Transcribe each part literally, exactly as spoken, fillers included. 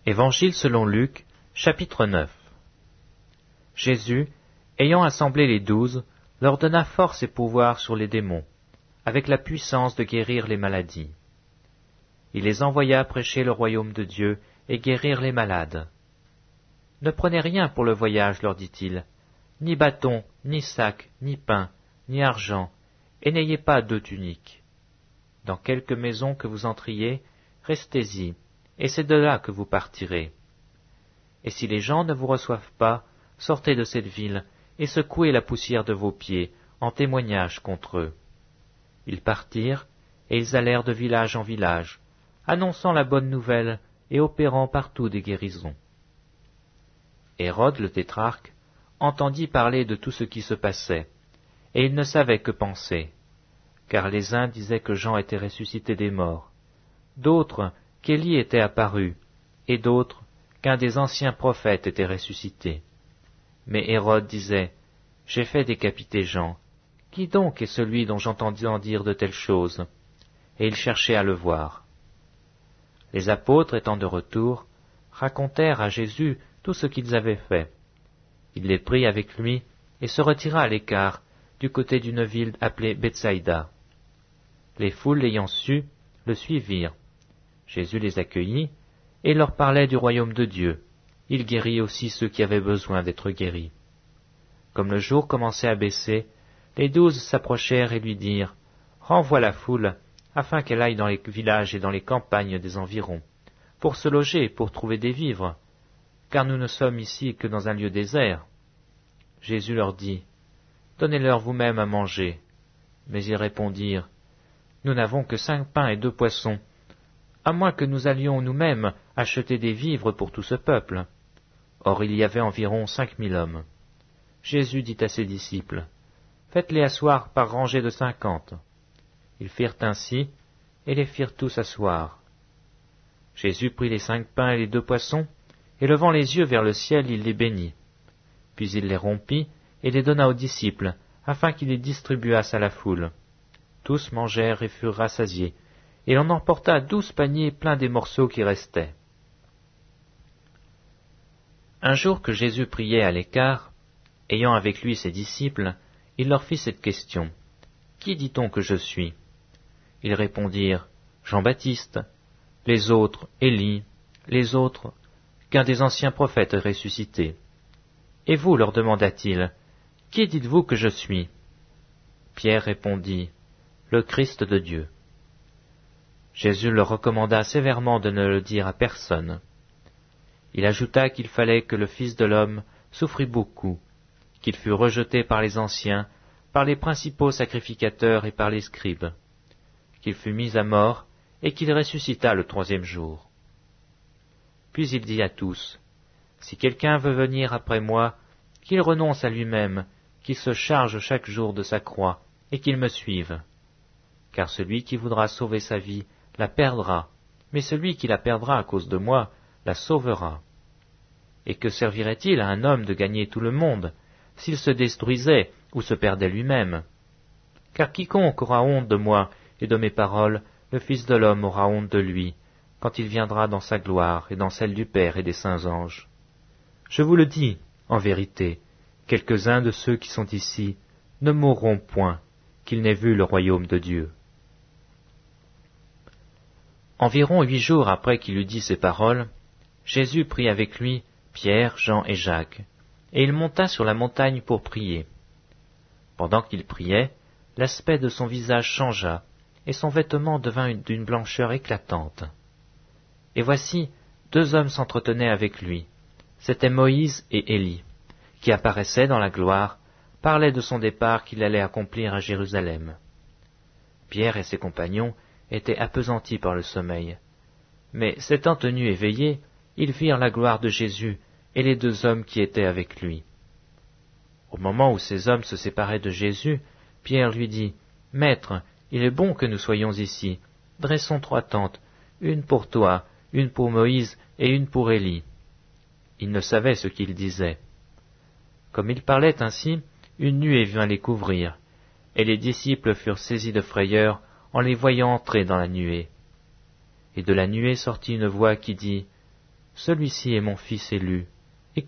Évangile selon Luc, chapitre neuf. Jésus, ayant assemblé les douze, leur donna force et pouvoir sur les démons, avec la puissance de guérir les maladies. Il les envoya prêcher le royaume de Dieu et guérir les malades. Ne prenez rien pour le voyage, leur dit-il, ni bâton, ni sac, ni pain, ni argent, et n'ayez pas deux tuniques. Dans quelque maison que vous entriez, restez-y, et c'est de là que vous partirez. Et si les gens ne vous reçoivent pas, sortez de cette ville, et secouez la poussière de vos pieds, en témoignage contre eux. Ils partirent, et ils allèrent de village en village, annonçant la bonne nouvelle et opérant partout des guérisons. Hérode le tétrarque entendit parler de tout ce qui se passait, et il ne savait que penser, car les uns disaient que Jean était ressuscité des morts, d'autres qu'Élie était apparu, et d'autres qu'un des anciens prophètes était ressuscité. Mais Hérode disait, « J'ai fait décapiter Jean. Qui donc est celui dont j'entendis en dire de telles choses ?» Et il cherchait à le voir. Les apôtres, étant de retour, racontèrent à Jésus tout ce qu'ils avaient fait. Il les prit avec lui et se retira à l'écart, du côté d'une ville appelée Bethsaïda. Les foules l'ayant su, le suivirent. Jésus les accueillit et leur parlait du royaume de Dieu. Il guérit aussi ceux qui avaient besoin d'être guéris. Comme le jour commençait à baisser, les douze s'approchèrent et lui dirent, « Renvoie la foule, afin qu'elle aille dans les villages et dans les campagnes des environs, pour se loger et pour trouver des vivres, car nous ne sommes ici que dans un lieu désert. » Jésus leur dit, « Donnez-leur vous-même à manger. » Mais ils répondirent, « Nous n'avons que cinq pains et deux poissons, à moins que nous allions nous-mêmes acheter des vivres pour tout ce peuple. » Or il y avait environ cinq mille hommes. Jésus dit à ses disciples, « Faites-les asseoir par rangées de cinquante. » Ils firent ainsi, et les firent tous asseoir. Jésus prit les cinq pains et les deux poissons, et levant les yeux vers le ciel, il les bénit. Puis il les rompit, et les donna aux disciples, afin qu'ils les distribuassent à la foule. Tous mangèrent et furent rassasiés, et l'on emporta douze paniers pleins des morceaux qui restaient. Un jour que Jésus priait à l'écart, ayant avec lui ses disciples, il leur fit cette question. « Qui dit-on que je suis ?» Ils répondirent, « Jean-Baptiste, les autres, Élie, les autres, qu'un des anciens prophètes est ressuscité. » Et vous, leur demanda-t-il, « Qui dites-vous que je suis ?» Pierre répondit, « Le Christ de Dieu. » Jésus leur recommanda sévèrement de ne le dire à personne. Il ajouta qu'il fallait que le Fils de l'homme souffrit beaucoup, qu'il fût rejeté par les anciens, par les principaux sacrificateurs et par les scribes, qu'il fût mis à mort et qu'il ressuscita le troisième jour. Puis il dit à tous, « Si quelqu'un veut venir après moi, qu'il renonce à lui-même, qu'il se charge chaque jour de sa croix et qu'il me suive. Car celui qui voudra sauver sa vie la perdra, mais celui qui la perdra à cause de moi la sauvera. Et que servirait-il à un homme de gagner tout le monde, s'il se détruisait ou se perdait lui-même? Car quiconque aura honte de moi et de mes paroles, le Fils de l'homme aura honte de lui, quand il viendra dans sa gloire et dans celle du Père et des saints anges. Je vous le dis, en vérité, quelques-uns de ceux qui sont ici ne mourront point, qu'ils n'aient vu le royaume de Dieu. » Environ huit jours après qu'il eut dit ces paroles, Jésus prit avec lui Pierre, Jean et Jacques, et il monta sur la montagne pour prier. Pendant qu'il priait, l'aspect de son visage changea, et son vêtement devint d'une blancheur éclatante. Et voici, deux hommes s'entretenaient avec lui. C'étaient Moïse et Élie, qui apparaissaient dans la gloire, parlaient de son départ qu'il allait accomplir à Jérusalem. Pierre et ses compagnons étaient appesantis par le sommeil. Mais s'étant tenus éveillés, ils virent la gloire de Jésus et les deux hommes qui étaient avec lui. Au moment où ces hommes se séparaient de Jésus, Pierre lui dit, « Maître, il est bon que nous soyons ici. Dressons trois tentes, une pour toi, une pour Moïse et une pour Élie. » Il ne savait ce qu'il disait. Comme il parlait ainsi, une nuée vint les couvrir, et les disciples furent saisis de frayeur en les voyant entrer dans la nuée. Et de la nuée sortit une voix qui dit, celui-ci est mon fils élu, écoutez-le. »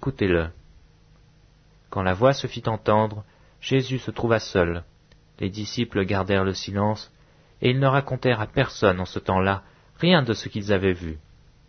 Quand la voix se fit entendre, Jésus se trouva seul. Les disciples gardèrent le silence, et ils ne racontèrent à personne en ce temps-là rien de ce qu'ils avaient vu.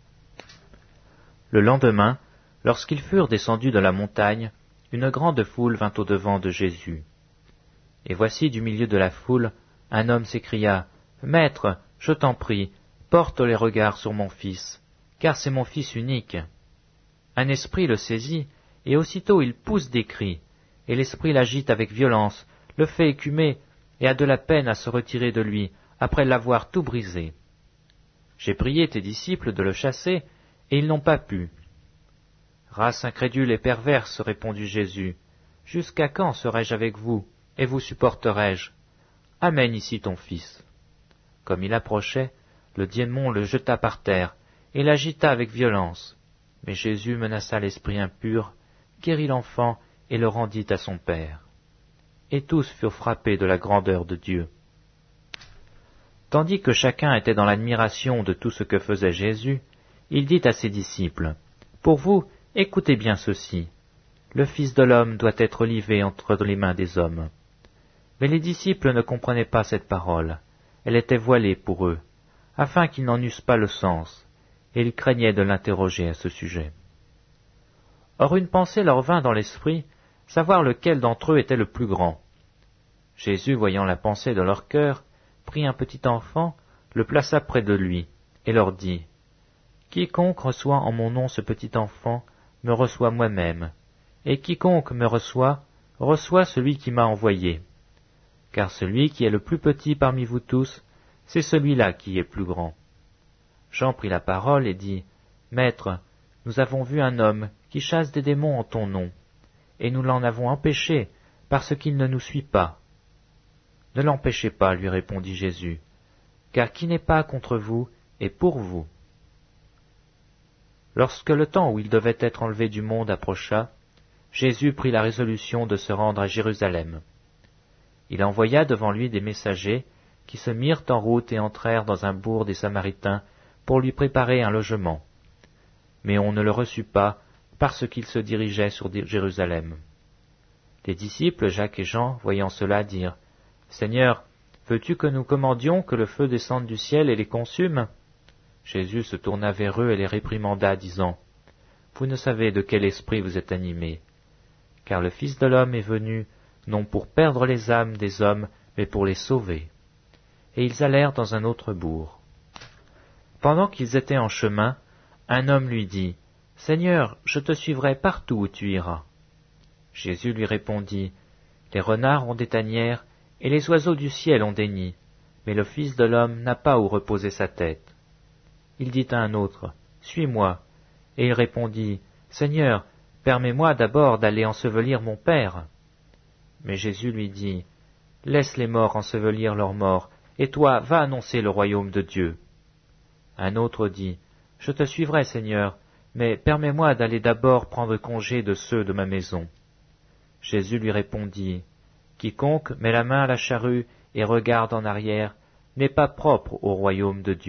Le lendemain, lorsqu'ils furent descendus de la montagne, une grande foule vint au-devant de Jésus. Et voici du milieu de la foule, un homme s'écria, « Maître, je t'en prie, porte les regards sur mon fils, car c'est mon fils unique. » Un esprit le saisit, et aussitôt il pousse des cris, et l'esprit l'agite avec violence, le fait écumer, et a de la peine à se retirer de lui, après l'avoir tout brisé. J'ai prié tes disciples de le chasser, et ils n'ont pas pu. Race incrédule et perverse, répondit Jésus, jusqu'à quand serai-je avec vous, et vous supporterai-je? Amène ici ton fils. Comme il approchait, le démon le jeta par terre, et l'agita avec violence. Mais Jésus menaça l'esprit impur, guérit l'enfant, et le rendit à son père. Et tous furent frappés de la grandeur de Dieu. Tandis que chacun était dans l'admiration de tout ce que faisait Jésus, il dit à ses disciples, « Pour vous, écoutez bien ceci. Le Fils de l'homme doit être livré entre les mains des hommes. » Mais les disciples ne comprenaient pas cette parole. Elle était voilée pour eux, afin qu'ils n'en eussent pas le sens, et ils craignaient de l'interroger à ce sujet. Or une pensée leur vint dans l'esprit, savoir lequel d'entre eux était le plus grand. Jésus, voyant la pensée de leur cœur, prit un petit enfant, le plaça près de lui, et leur dit, « Quiconque reçoit en mon nom ce petit enfant, me reçoit moi-même, et quiconque me reçoit, reçoit celui qui m'a envoyé. Car celui qui est le plus petit parmi vous tous, c'est celui-là qui est plus grand. » Jean prit la parole et dit, « Maître, nous avons vu un homme qui chasse des démons en ton nom, et nous l'en avons empêché, parce qu'il ne nous suit pas. » « Ne l'empêchez pas, lui répondit Jésus, car qui n'est pas contre vous est pour vous. » Lorsque le temps où il devait être enlevé du monde approcha, Jésus prit la résolution de se rendre à Jérusalem. Il envoya devant lui des messagers qui se mirent en route et entrèrent dans un bourg des Samaritains pour lui préparer un logement. Mais on ne le reçut pas parce qu'il se dirigeait sur Jérusalem. Les disciples, Jacques et Jean, voyant cela, dirent, « Seigneur, veux-tu que nous commandions que le feu descende du ciel et les consume ?» Jésus se tourna vers eux et les réprimanda, disant, « Vous ne savez de quel esprit vous êtes animés, car le Fils de l'homme est venu, non pour perdre les âmes des hommes, mais pour les sauver. » Et ils allèrent dans un autre bourg. Pendant qu'ils étaient en chemin, un homme lui dit, « Seigneur, je te suivrai partout où tu iras. » Jésus lui répondit, « Les renards ont des tanières, et les oiseaux du ciel ont des nids, mais le Fils de l'homme n'a pas où reposer sa tête. » Il dit à un autre, « Suis-moi. » Et il répondit, « Seigneur, permets-moi d'abord d'aller ensevelir mon Père. » Mais Jésus lui dit, « Laisse les morts ensevelir leurs morts, et toi, va annoncer le royaume de Dieu. » Un autre dit, « Je te suivrai, Seigneur, mais permets-moi d'aller d'abord prendre congé de ceux de ma maison. » Jésus lui répondit, « Quiconque met la main à la charrue et regarde en arrière n'est pas propre au royaume de Dieu. »